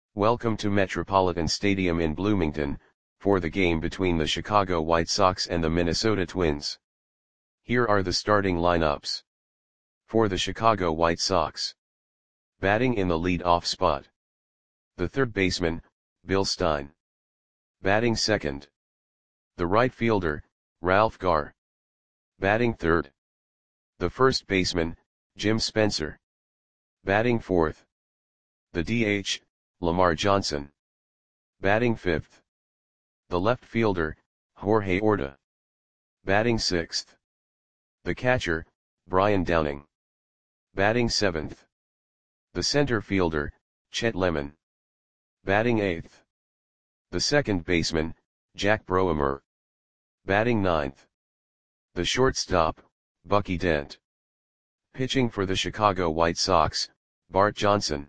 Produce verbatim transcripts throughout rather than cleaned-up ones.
Welcome to Metropolitan Stadium in Bloomington, for the game between the Chicago White Sox and the Minnesota Twins. Here are the starting lineups. For the Chicago White Sox. Batting in the lead-off spot. The third baseman, Bill Stein. Batting second. The right fielder, Ralph Garr. Batting third. The first baseman, Jim Spencer. Batting fourth. The D H, Lamar Johnson. Batting fifth. The left fielder, Jorge Orta. Batting sixth. The catcher, Brian Downing. Batting seventh. The center fielder, Chet Lemon. Batting eighth. The second baseman, Jack Broemer. Batting ninth. The shortstop, Bucky Dent. Pitching for the Chicago White Sox, Bart Johnson.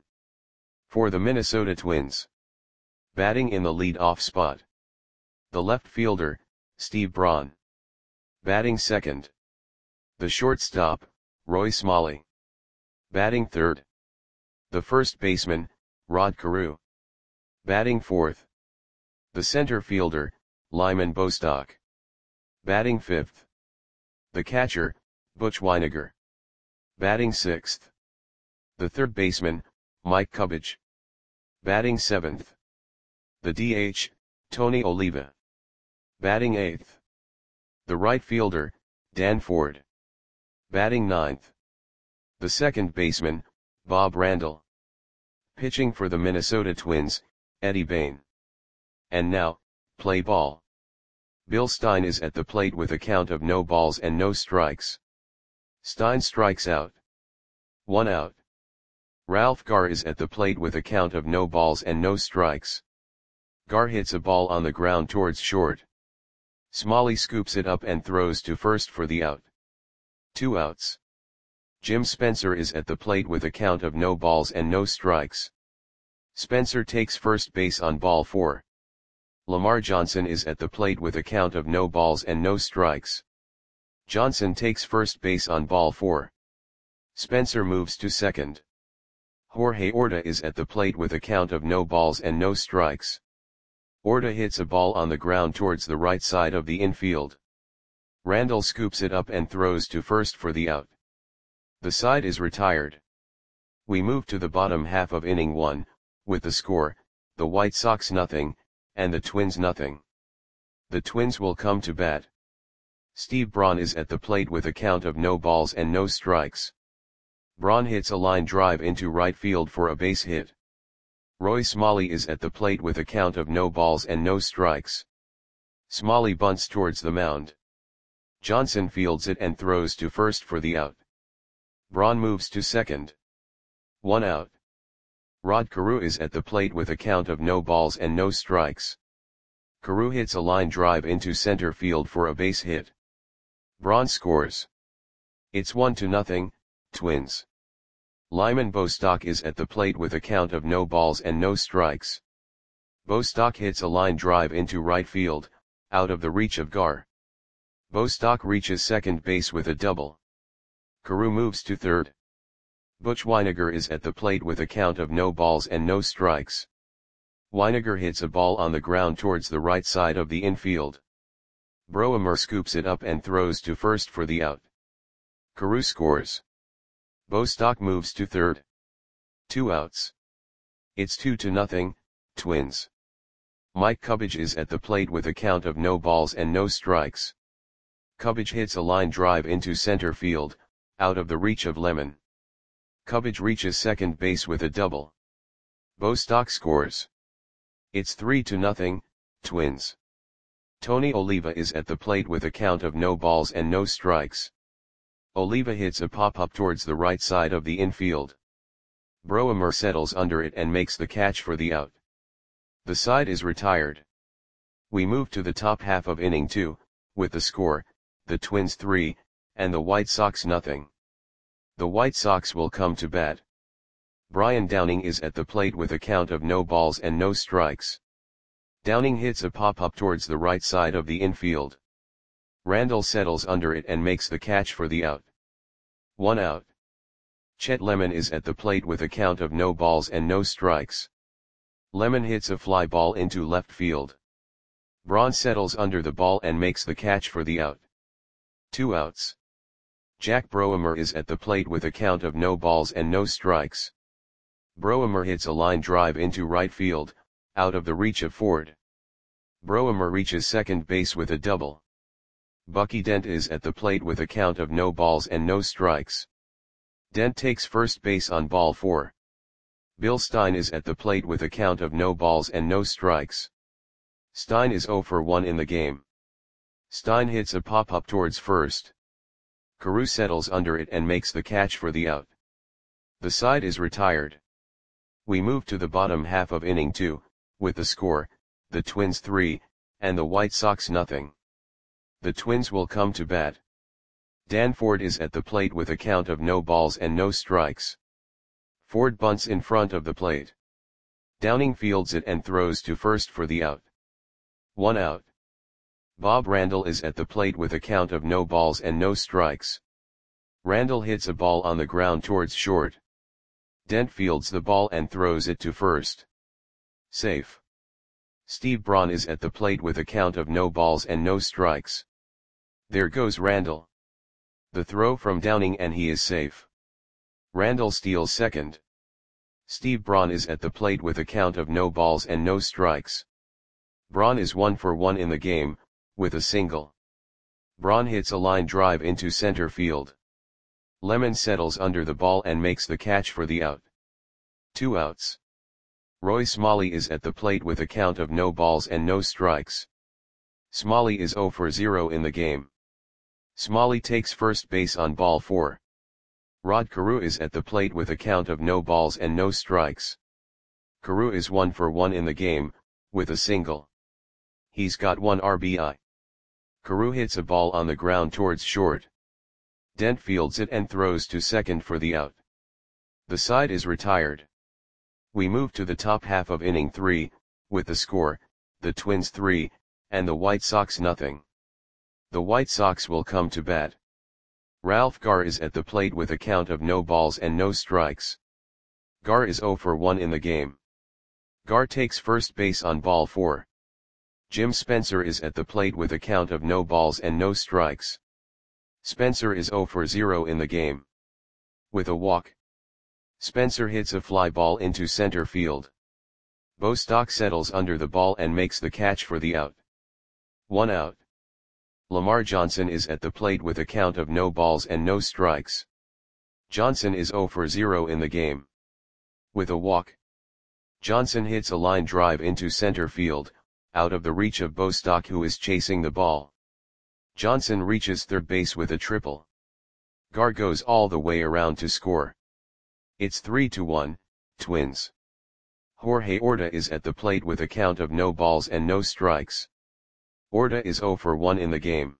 For the Minnesota Twins. Batting in the lead-off spot. The left fielder, Steve Braun. Batting second. The shortstop, Roy Smalley. Batting third. The first baseman, Rod Carew. Batting fourth. The center fielder, Lyman Bostock. Batting fifth. The catcher, Butch Wynegar. Batting sixth. The third baseman, Mike Cubbage. Batting seventh. The D H, Tony Oliva. Batting eighth. The right fielder, Dan Ford. Batting ninth. The second baseman, Bob Randall. Pitching for the Minnesota Twins, Eddie Bain. And now, play ball. Bill Stein is at the plate with a count of no balls and no strikes. Stein strikes out. One out. Ralph Garr is at the plate with a count of no balls and no strikes. Garr hits a ball on the ground towards short. Smalley scoops it up and throws to first for the out. Two outs. Jim Spencer is at the plate with a count of no balls and no strikes. Spencer takes first base on ball four. Lamar Johnson is at the plate with a count of no balls and no strikes. Johnson takes first base on ball four. Spencer moves to second. Jorge Orta is at the plate with a count of no balls and no strikes. Orta hits a ball on the ground towards the right side of the infield. Randall scoops it up and throws to first for the out. The side is retired. We move to the bottom half of inning one, with the score, the White Sox nothing, and the Twins nothing. The Twins will come to bat. Steve Braun is at the plate with a count of no balls and no strikes. Braun hits a line drive into right field for a base hit. Roy Smalley is at the plate with a count of no balls and no strikes. Smalley bunts towards the mound. Johnson fields it and throws to first for the out. Braun moves to second. One out. Rod Carew is at the plate with a count of no balls and no strikes. Carew hits a line drive into center field for a base hit. Braun scores. It's one to nothing, Twins. Lyman Bostock is at the plate with a count of no balls and no strikes. Bostock hits a line drive into right field, out of the reach of Garr. Bostock reaches second base with a double. Carew moves to third. Butch Wynegar is at the plate with a count of no balls and no strikes. Wynegar hits a ball on the ground towards the right side of the infield. Broemer scoops it up and throws to first for the out. Carew scores. Bostock moves to third. Two outs. It's two to nothing, Twins. Mike Cubbage is at the plate with a count of no balls and no strikes. Cubbage hits a line drive into center field, out of the reach of Lemon. Cubbage reaches second base with a double. Bostock scores. It's three to nothing, Twins. Tony Oliva is at the plate with a count of no balls and no strikes. Oliva hits a pop-up towards the right side of the infield. Broemer settles under it and makes the catch for the out. The side is retired. We move to the top half of inning two, with the score, the Twins three, and the White Sox nothing. The White Sox will come to bat. Brian Downing is at the plate with a count of no balls and no strikes. Downing hits a pop-up towards the right side of the infield. Randall settles under it and makes the catch for the out. One out. Chet Lemon is at the plate with a count of no balls and no strikes. Lemon hits a fly ball into left field. Braun settles under the ball and makes the catch for the out. Two outs. Jack Broemer is at the plate with a count of no balls and no strikes. Broemer hits a line drive into right field, out of the reach of Ford. Broemer reaches second base with a double. Bucky Dent is at the plate with a count of no balls and no strikes. Dent takes first base on ball four. Bill Stein is at the plate with a count of no balls and no strikes. Stein is oh for one in the game. Stein hits a pop-up towards first. Carew settles under it and makes the catch for the out. The side is retired. We move to the bottom half of inning two, with the score, the Twins three, and the White Sox nothing. The Twins will come to bat. Dan Ford is at the plate with a count of no balls and no strikes. Ford bunts in front of the plate. Downing fields it and throws to first for the out. One out. Bob Randall is at the plate with a count of no balls and no strikes. Randall hits a ball on the ground towards short. Dent fields the ball and throws it to first. Safe. Steve Braun is at the plate with a count of no balls and no strikes. There goes Randall. The throw from Downing and he is safe. Randall steals second. Steve Braun is at the plate with a count of no balls and no strikes. Braun is one for one in the game, with a single. Braun hits a line drive into center field. Lemon settles under the ball and makes the catch for the out. Two outs. Roy Smalley is at the plate with a count of no balls and no strikes. Smalley is oh for zero in the game. Smalley takes first base on ball four. Rod Carew is at the plate with a count of no balls and no strikes. Carew is one for one in the game, with a single. He's got one R B I. Carew hits a ball on the ground towards short. Dent fields it and throws to second for the out. The side is retired. We move to the top half of inning three, with the score, the Twins three, and the White Sox nothing. The White Sox will come to bat. Ralph Garr is at the plate with a count of no balls and no strikes. Garr is oh for one in the game. Garr takes first base on ball four. Jim Spencer is at the plate with a count of no balls and no strikes. Spencer is oh for zero in the game. With a walk. Spencer hits a fly ball into center field. Bostock settles under the ball and makes the catch for the out. One out. Lamar Johnson is at the plate with a count of no balls and no strikes. Johnson is oh for zero in the game. With a walk. Johnson hits a line drive into center field, out of the reach of Bostock who is chasing the ball. Johnson reaches third base with a triple. Garr goes all the way around to score. It's three to one, Twins. Jorge Orta is at the plate with a count of no balls and no strikes. Orta is oh for one in the game.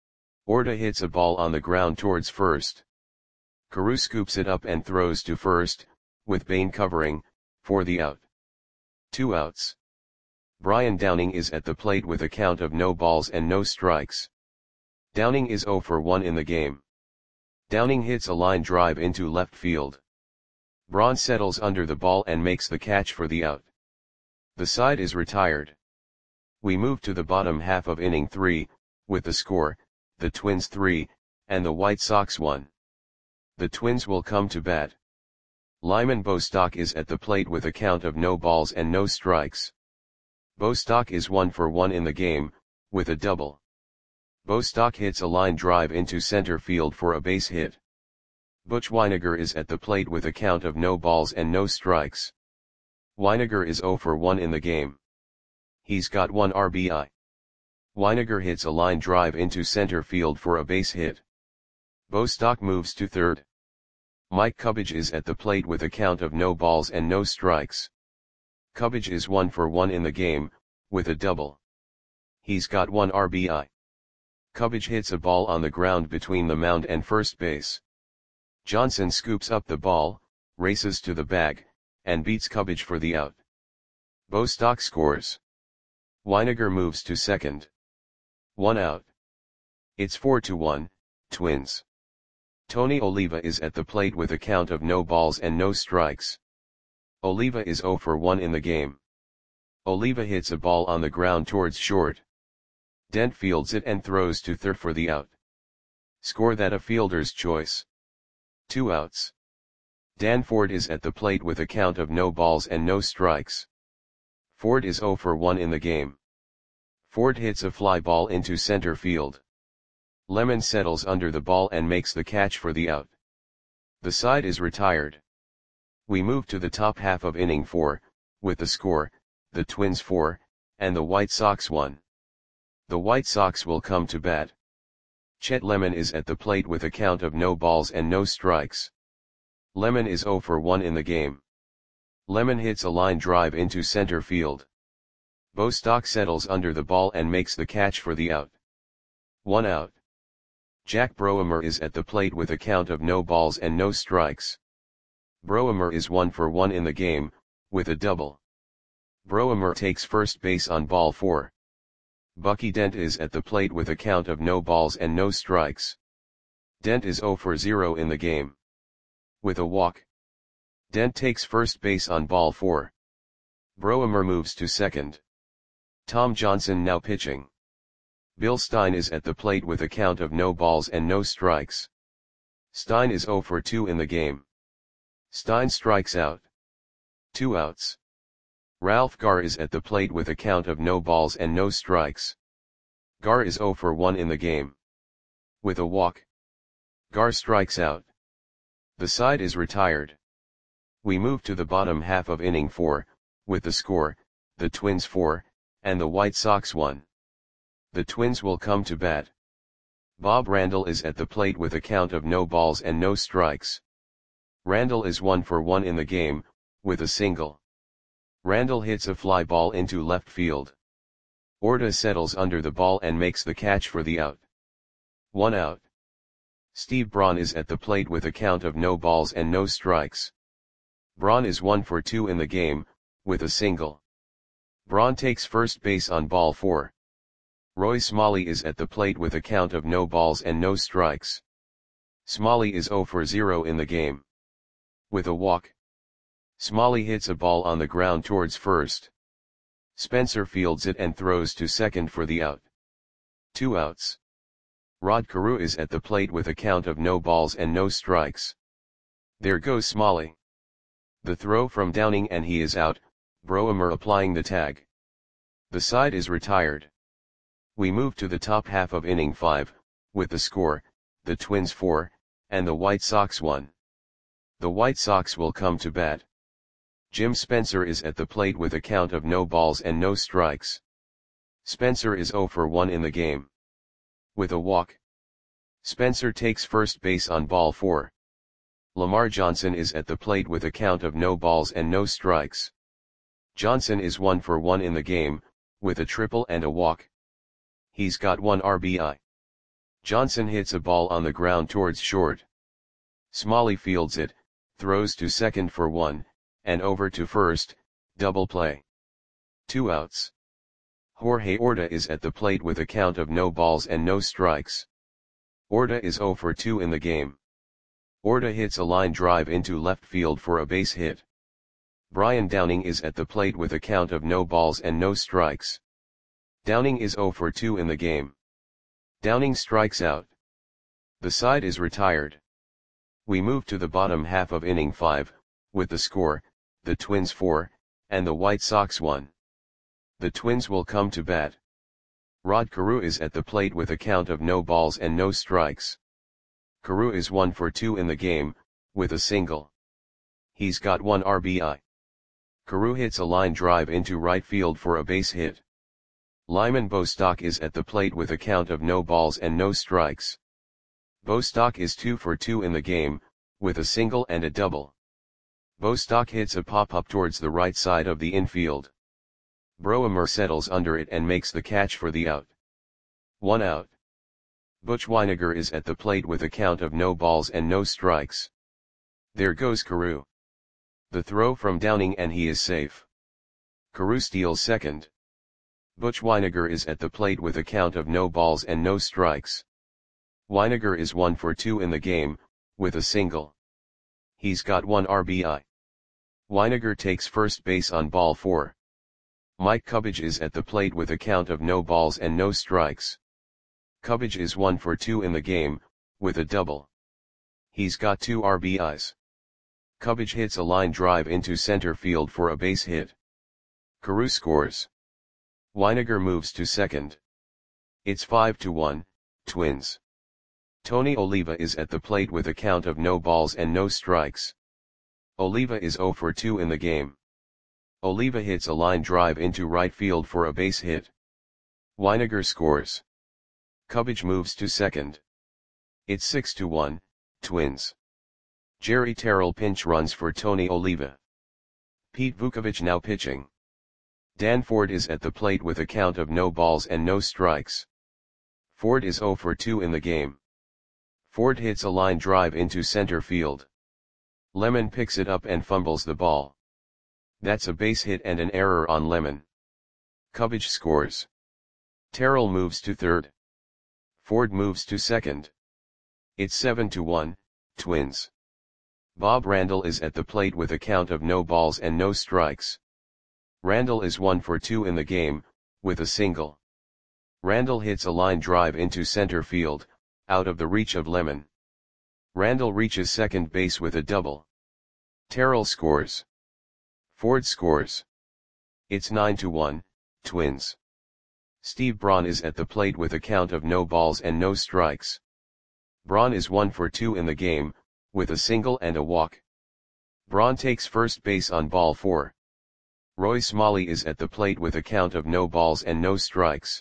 Orta hits a ball on the ground towards first. Carew scoops it up and throws to first, with Bain covering, for the out. Two outs. Brian Downing is at the plate with a count of no balls and no strikes. Downing is oh for one in the game. Downing hits a line drive into left field. Braun settles under the ball and makes the catch for the out. The side is retired. We move to the bottom half of inning three, with the score, the Twins three, and the White Sox one. The Twins will come to bat. Lyman Bostock is at the plate with a count of no balls and no strikes. Bostock is one for one in the game, with a double. Bostock hits a line drive into center field for a base hit. Butch Wynegar is at the plate with a count of no balls and no strikes. Wynegar is oh for one in the game. He's got one R B I. Wynegar hits a line drive into center field for a base hit. Bostock moves to third. Mike Cubbage is at the plate with a count of no balls and no strikes. Cubbage is one for one in the game, with a double. He's got one R B I. Cubbage hits a ball on the ground between the mound and first base. Johnson scoops up the ball, races to the bag, and beats Cubbage for the out. Bostock scores. Wynegar moves to second. One out. It's four to one, Twins. Tony Oliva is at the plate with a count of no balls and no strikes. Oliva is oh for one in the game. Oliva hits a ball on the ground towards short. Dent fields it and throws to third for the out. Score that a fielder's choice. Two outs. Dan Ford is at the plate with a count of no balls and no strikes. Ford is oh for one in the game. Ford hits a fly ball into center field. Lemon settles under the ball and makes the catch for the out. The side is retired. We move to the top half of inning four, with the score, the Twins four, and the White Sox one. The White Sox will come to bat. Chet Lemon is at the plate with a count of no balls and no strikes. Lemon is oh for one in the game. Lemon hits a line drive into center field. Bostock settles under the ball and makes the catch for the out. One out. Jack Broemer is at the plate with a count of no balls and no strikes. Broemer is one for one in the game, with a double. Broemer takes first base on ball four. Bucky Dent is at the plate with a count of no balls and no strikes. Dent is oh for zero in the game. With a walk. Dent takes first base on ball four. Broemer moves to second. Tom Johnson now pitching. Bill Stein is at the plate with a count of no balls and no strikes. Stein is oh for two in the game. Stein strikes out. Two outs. Ralph Garr is at the plate with a count of no balls and no strikes. Garr is oh for one in the game. With a walk. Garr strikes out. The side is retired. We move to the bottom half of inning four, with the score, the Twins four, and the White Sox one. The Twins will come to bat. Bob Randall is at the plate with a count of no balls and no strikes. Randall is one for one in the game, with a single. Randall hits a fly ball into left field. Orta settles under the ball and makes the catch for the out. One out. Steve Braun is at the plate with a count of no balls and no strikes. Braun is one for two in the game, with a single. Braun takes first base on ball four. Roy Smalley is at the plate with a count of no balls and no strikes. Smalley is oh for zero in the game. With a walk. Smalley hits a ball on the ground towards first. Spencer fields it and throws to second for the out. Two outs. Rod Carew is at the plate with a count of no balls and no strikes. There goes Smalley. The throw from Downing and he is out, Broemer applying the tag. The side is retired. We move to the top half of inning five, with the score, the Twins four, and the White Sox one. The White Sox will come to bat. Jim Spencer is at the plate with a count of no balls and no strikes. Spencer is oh for one in the game. With a walk. Spencer takes first base on ball four. Lamar Johnson is at the plate with a count of no balls and no strikes. Johnson is one for one in the game, with a triple and a walk. He's got one R B I. Johnson hits a ball on the ground towards short. Smalley fields it, throws to second for one, and over to first, double play. Two outs. Jorge Orta is at the plate with a count of no balls and no strikes. Orta is oh for two in the game. Orta hits a line drive into left field for a base hit. Brian Downing is at the plate with a count of no balls and no strikes. Downing is oh for two in the game. Downing strikes out. The side is retired. We move to the bottom half of inning five, with the score, the Twins four, and the White Sox one. The Twins will come to bat. Rod Carew is at the plate with a count of no balls and no strikes. Carew is one for two in the game, with a single. He's got one R B I. Carew hits a line drive into right field for a base hit. Lyman Bostock is at the plate with a count of no balls and no strikes. Bostock is two for two in the game, with a single and a double. Bostock hits a pop-up towards the right side of the infield. Broemer settles under it and makes the catch for the out. One out. Butch Weiniger is at the plate with a count of no balls and no strikes. There goes Carew. The throw from Downing and he is safe. Carew steals second. Butch Weiniger is at the plate with a count of no balls and no strikes. Weiniger is one for two in the game, with a single. He's got one R B I. Weiniger takes first base on ball four. Mike Cubbage is at the plate with a count of no balls and no strikes. Cubbage is one for two in the game, with a double. He's got two R B Is. Cubbage hits a line drive into center field for a base hit. Carew scores. Weiniger moves to second. It's five to one, Twins. Tony Oliva is at the plate with a count of no balls and no strikes. Oliva is zero for two in the game. Oliva hits a line drive into right field for a base hit. Weiniger scores. Cubbage moves to second. It's six to one, Twins. Jerry Terrell pinch runs for Tony Oliva. Pete Vukovich now pitching. Dan Ford is at the plate with a count of no balls and no strikes. Ford is zero for two in the game. Ford hits a line drive into center field. Lemon picks it up and fumbles the ball. That's a base hit and an error on Lemon. Cubbage scores. Terrell moves to third. Ford moves to second. It's seven to one, Twins. Bob Randall is at the plate with a count of no balls and no strikes. Randall is one for two in the game, with a single. Randall hits a line drive into center field, out of the reach of Lemon. Randall reaches second base with a double. Terrell scores. Ford scores. It's nine to one, Twins. Steve Braun is at the plate with a count of no balls and no strikes. Braun is one for two in the game, with a single and a walk. Braun takes first base on ball four. Roy Smalley is at the plate with a count of no balls and no strikes.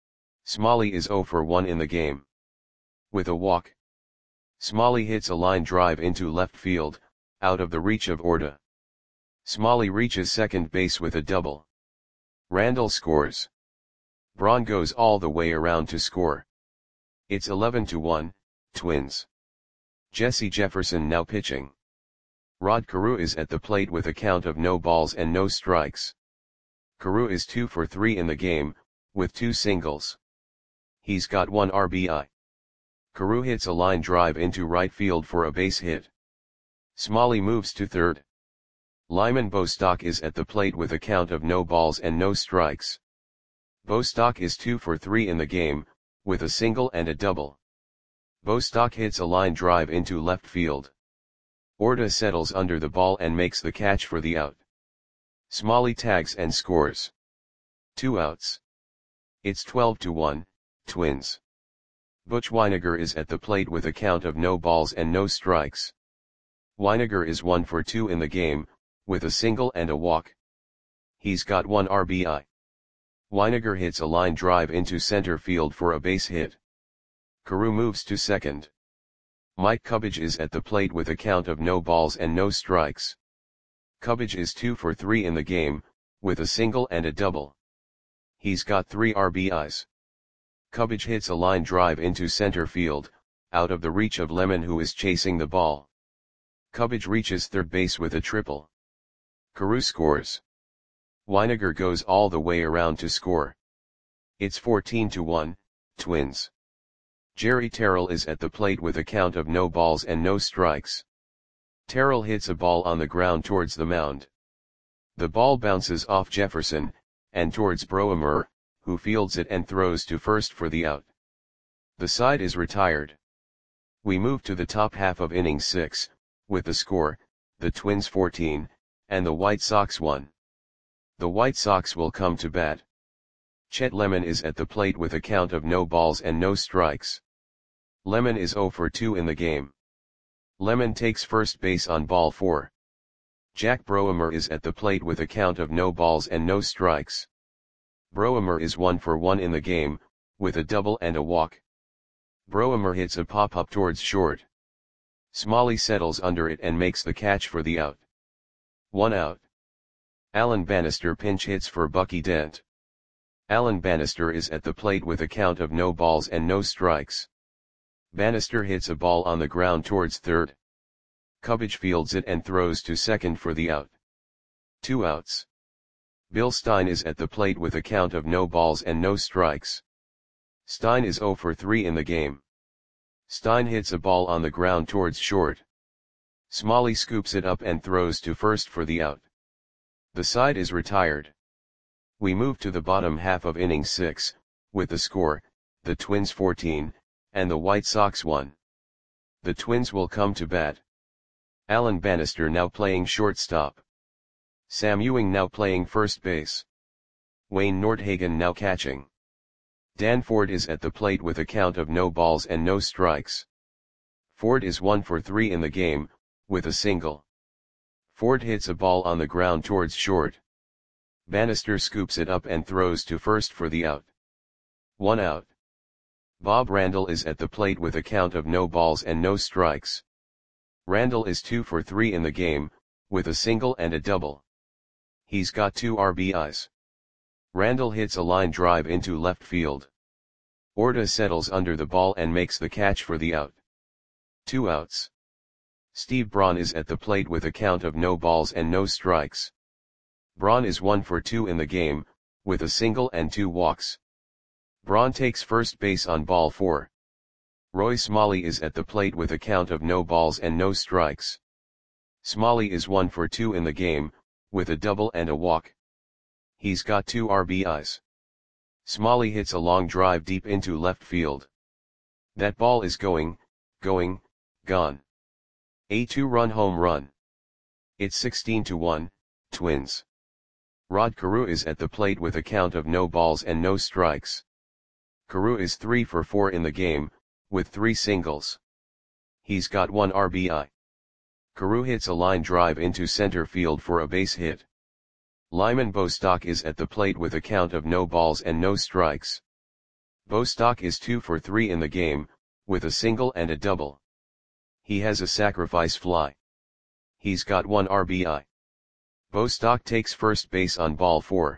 Smalley is zero for one in the game. With a walk. Smalley hits a line drive into left field, out of the reach of Orta. Smalley reaches second base with a double. Randall scores. Braun goes all the way around to score. It's eleven to one, Twins. Jesse Jefferson now pitching. Rod Carew is at the plate with a count of no balls and no strikes. Carew is two for three in the game, with two singles. He's got one R B I. Carew hits a line drive into right field for a base hit. Smalley moves to third. Lyman Bostock is at the plate with a count of no balls and no strikes. Bostock is two for three in the game, with a single and a double. Bostock hits a line drive into left field. Orta settles under the ball and makes the catch for the out. Smalley tags and scores. Two outs. It's twelve to one, Twins. Butch Weiniger is at the plate with a count of no balls and no strikes. Weiniger is one for two in the game, with a single and a walk. He's got one R B I. Weiniger hits a line drive into center field for a base hit. Carew moves to second. Mike Cubbage is at the plate with a count of no balls and no strikes. Cubbage is two for three in the game, with a single and a double. He's got three R B Is. Cubbage hits a line drive into center field, out of the reach of Lemon who is chasing the ball. Cubbage reaches third base with a triple. Carew scores. Weiniger goes all the way around to score. It's fourteen to one, Twins. Jerry Terrell is at the plate with a count of no balls and no strikes. Terrell hits a ball on the ground towards the mound. The ball bounces off Jefferson, and towards Broemer, who fields it and throws to first for the out. The side is retired. We move to the top half of inning six, with the score, the Twins fourteen, and the White Sox one. The White Sox will come to bat. Chet Lemon is at the plate with a count of no balls and no strikes. Lemon is zero for two in the game. Lemon takes first base on ball four. Jack Broemer is at the plate with a count of no balls and no strikes. Broemer is one for one in the game, with a double and a walk. Broemer hits a pop-up towards short. Smalley settles under it and makes the catch for the out. One out. Alan Bannister pinch hits for Bucky Dent. Alan Bannister is at the plate with a count of no balls and no strikes. Bannister hits a ball on the ground towards third. Cubbage fields it and throws to second for the out. Two outs. Bill Stein is at the plate with a count of no balls and no strikes. Stein is zero for three in the game. Stein hits a ball on the ground towards short. Smalley scoops it up and throws to first for the out. The side is retired. We move to the bottom half of inning six, with the score, the Twins fourteen, and the White Sox one. The Twins will come to bat. Alan Bannister now playing shortstop. Sam Ewing now playing first base. Wayne Nordhagen now catching. Dan Ford is at the plate with a count of no balls and no strikes. Ford is one for three in the game, with a single. Ford hits a ball on the ground towards short. Bannister scoops it up and throws to first for the out. One out. Bob Randall is at the plate with a count of no balls and no strikes. Randall is two for three in the game, with a single and a double. He's got two R B Is. Randall hits a line drive into left field. Orta settles under the ball and makes the catch for the out. Two outs. Steve Braun is at the plate with a count of no balls and no strikes. Braun is one for two in the game, with a single and two walks. Braun takes first base on ball four. Roy Smalley is at the plate with a count of no balls and no strikes. Smalley is one for two in the game, with a double and a walk. He's got two R B Is. Smalley hits a long drive deep into left field. That ball is going, going, gone. A two-run home run. It's sixteen to one, Twins. Rod Carew is at the plate with a count of no balls and no strikes. Carew is three for four in the game, with three singles. He's got one R B I. Carew hits a line drive into center field for a base hit. Lyman Bostock is at the plate with a count of no balls and no strikes. Bostock is two for three in the game, with a single and a double. He has a sacrifice fly. He's got one R B I. Bostock takes first base on ball four.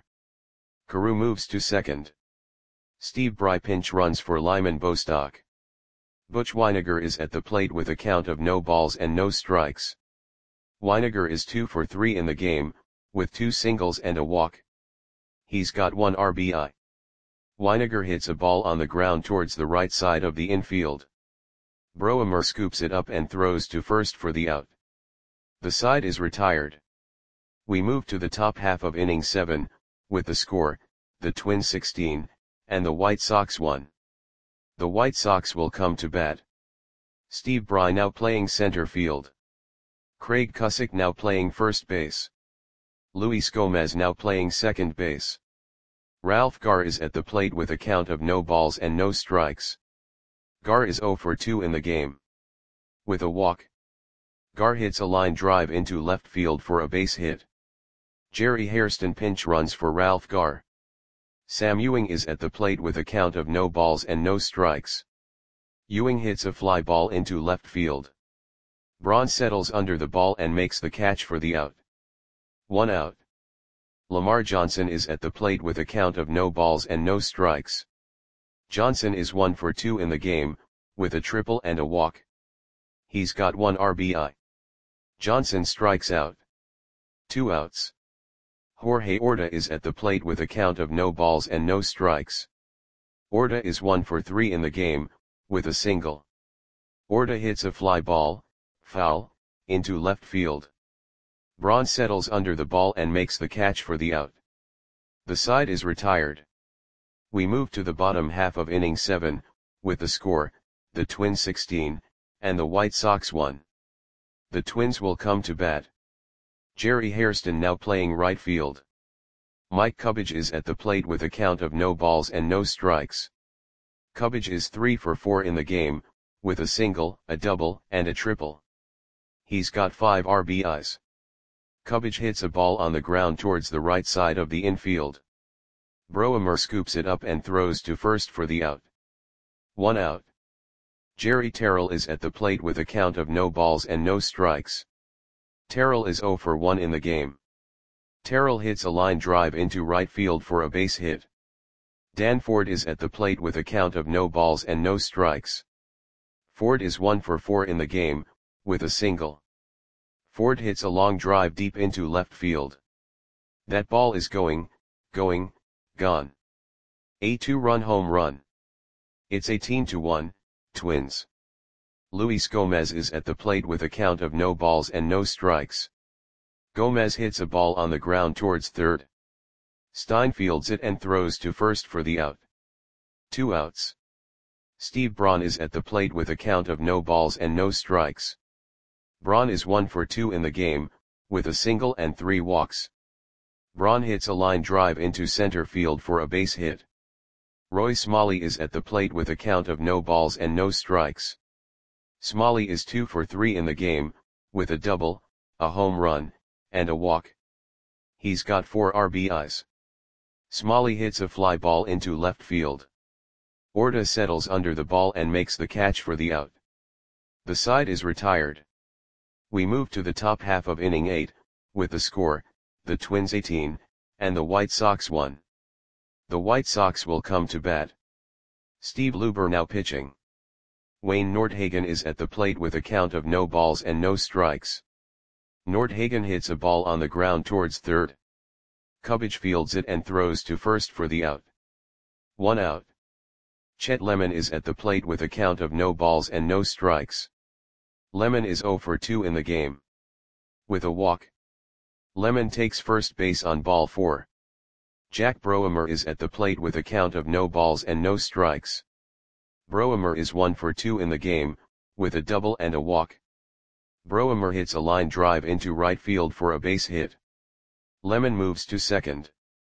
Carew moves to second. Steve Bry pinch runs for Lyman Bostock. Butch Weiniger is at the plate with a count of no balls and no strikes. Weiniger is two for three in the game, with two singles and a walk. He's got one R B I. Weiniger hits a ball on the ground towards the right side of the infield. Broemer scoops it up and throws to first for the out. The side is retired. We move to the top half of inning seven, with the score, the Twins sixteen, and the White Sox one. The White Sox will come to bat. Steve Bry now playing center field. Craig Cusick now playing first base. Luis Gomez now playing second base. Ralph Garr is at the plate with a count of no balls and no strikes. Garr is zero for two in the game. With a walk. Garr hits a line drive into left field for a base hit. Jerry Hairston pinch runs for Ralph Garr. Sam Ewing is at the plate with a count of no balls and no strikes. Ewing hits a fly ball into left field. Braun settles under the ball and makes the catch for the out. One out. Lamar Johnson is at the plate with a count of no balls and no strikes. Johnson is one for two in the game, with a triple and a walk. He's got one R B I. Johnson strikes out. Two outs. Jorge Orta is at the plate with a count of no balls and no strikes. Orta is one for three in the game, with a single. Orta hits a fly ball, foul, into left field. Braun settles under the ball and makes the catch for the out. The side is retired. We move to the bottom half of inning seven, with the score, the Twins sixteen, and the White Sox one. The Twins will come to bat. Jerry Hairston now playing right field. Mike Cubbage is at the plate with a count of no balls and no strikes. Cubbage is three for four in the game, with a single, a double, and a triple. He's got five R B Is. Cubbage hits a ball on the ground towards the right side of the infield. Broemer scoops it up and throws to first for the out. One out. Jerry Terrell is at the plate with a count of no balls and no strikes. Terrell is zero for one in the game. Terrell hits a line drive into right field for a base hit. Dan Ford is at the plate with a count of no balls and no strikes. Ford is one for four in the game, with a single. Ford hits a long drive deep into left field. That ball is going, going, gone. A two-run home run. It's eighteen to one, Twins. Luis Gomez is at the plate with a count of no balls and no strikes. Gomez hits a ball on the ground towards third. Stein fields it and throws to first for the out. Two outs. Steve Braun is at the plate with a count of no balls and no strikes. Braun is one for two in the game, with a single and three walks. Braun hits a line drive into center field for a base hit. Roy Smalley is at the plate with a count of no balls and no strikes. Smalley is two for three in the game, with a double, a home run, and a walk. He's got four R B Is. Smalley hits a fly ball into left field. Orta settles under the ball and makes the catch for the out. The side is retired. We move to the top half of inning eight, with the score, the Twins eighteen, and the White Sox one. The White Sox will come to bat. Steve Luber now pitching. Wayne Nordhagen is at the plate with a count of no balls and no strikes. Nordhagen hits a ball on the ground towards third. Kubbage fields it and throws to first for the out. One out. Chet Lemon is at the plate with a count of no balls and no strikes. Lemon is zero for two in the game. With a walk. Lemon takes first base on ball four. Jack Broemer is at the plate with a count of no balls and no strikes. Broemer is one for two in the game, with a double and a walk. Broemer hits a line drive into right field for a base hit. Lemon moves to second.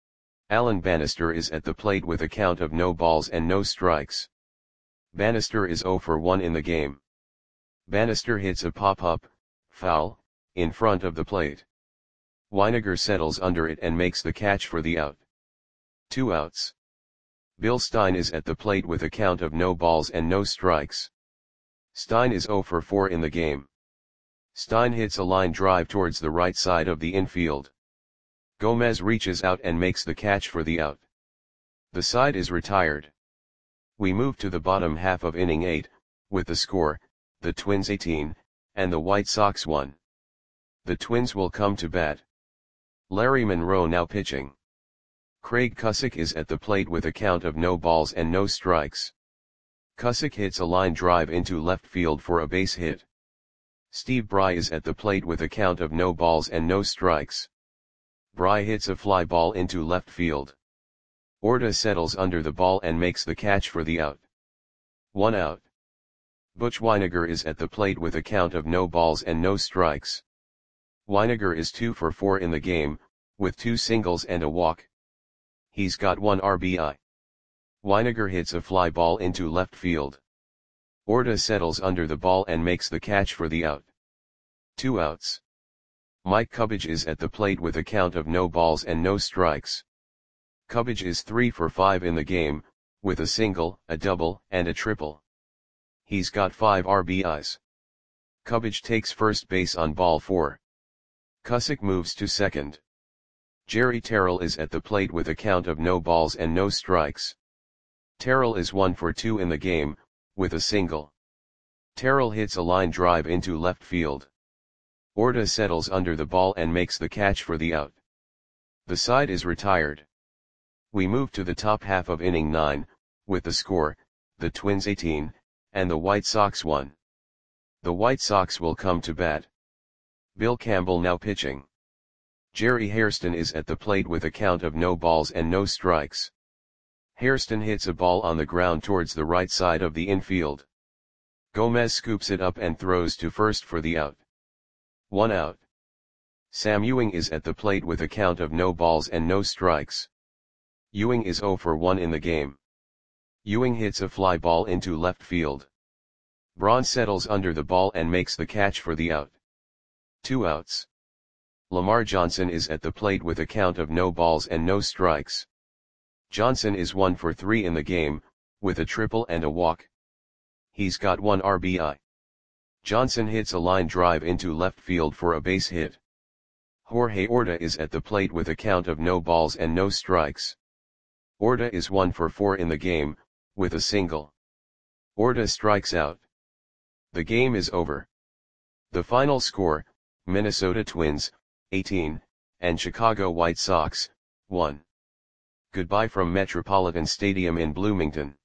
Alan Bannister is at the plate with a count of no balls and no strikes. Bannister is zero for one in the game. Bannister hits a pop-up, foul, in front of the plate. Weiniger settles under it and makes the catch for the out. Two outs. Bill Stein is at the plate with a count of no balls and no strikes. Stein is zero for four in the game. Stein hits a line drive towards the right side of the infield. Gomez reaches out and makes the catch for the out. The side is retired. We move to the bottom half of inning eight, with the score, the Twins eighteen, and the White Sox one. The Twins will come to bat. Larry Monroe now pitching. Craig Cusick is at the plate with a count of no balls and no strikes. Cusick hits a line drive into left field for a base hit. Steve Bry is at the plate with a count of no balls and no strikes. Bry hits a fly ball into left field. Orta settles under the ball and makes the catch for the out. One out. Butch Weiniger is at the plate with a count of no balls and no strikes. Weiniger is two for four in the game, with two singles and a walk. He's got one R B I. Weiniger hits a fly ball into left field. Orta settles under the ball and makes the catch for the out. Two outs. Mike Kubbage is at the plate with a count of no balls and no strikes. Kubbage is three for five in the game, with a single, a double, and a triple. He's got five R B Is. Kubbage takes first base on ball four. Cusick moves to second. Jerry Terrell is at the plate with a count of no balls and no strikes. Terrell is one for two in the game, with a single. Terrell hits a line drive into left field. Orta settles under the ball and makes the catch for the out. The side is retired. We move to the top half of inning nine, with the score, the Twins eighteen, and the White Sox one. The White Sox will come to bat. Bill Campbell now pitching. Jerry Hairston is at the plate with a count of no balls and no strikes. Hairston hits a ball on the ground towards the right side of the infield. Gomez scoops it up and throws to first for the out. One out. Sam Ewing is at the plate with a count of no balls and no strikes. Ewing is zero for one in the game. Ewing hits a fly ball into left field. Braun settles under the ball and makes the catch for the out. Two outs. Lamar Johnson is at the plate with a count of no balls and no strikes. Johnson is one for three in the game, with a triple and a walk. He's got one R B I. Johnson hits a line drive into left field for a base hit. Jorge Orta is at the plate with a count of no balls and no strikes. Orta is one for four in the game, with a single. Orta strikes out. The game is over. The final score, Minnesota Twins, eighteen, and Chicago White Sox, one. Goodbye from Metropolitan Stadium in Bloomington.